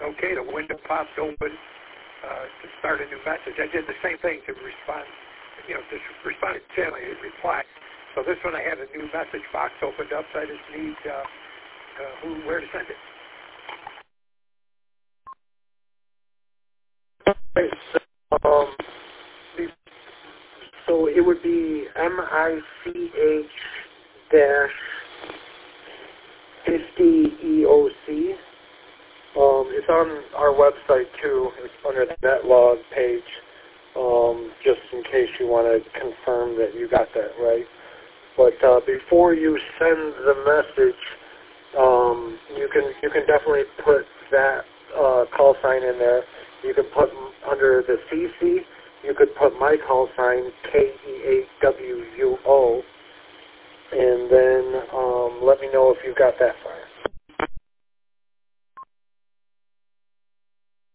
okay, the window popped open to start a new message. I did the same thing to respond, just responded generally, it replied. So this one I had a new message box opened up, so I just need where to send it. Okay, so it would be MICH-50EOC. It's on our website too. It's under the NetLog page, just in case you want to confirm that you got that right. But before you send the message, you can definitely put that call sign in there. You can put under the CC. You could put my call sign KEAWUO, and then let me know if you got that far.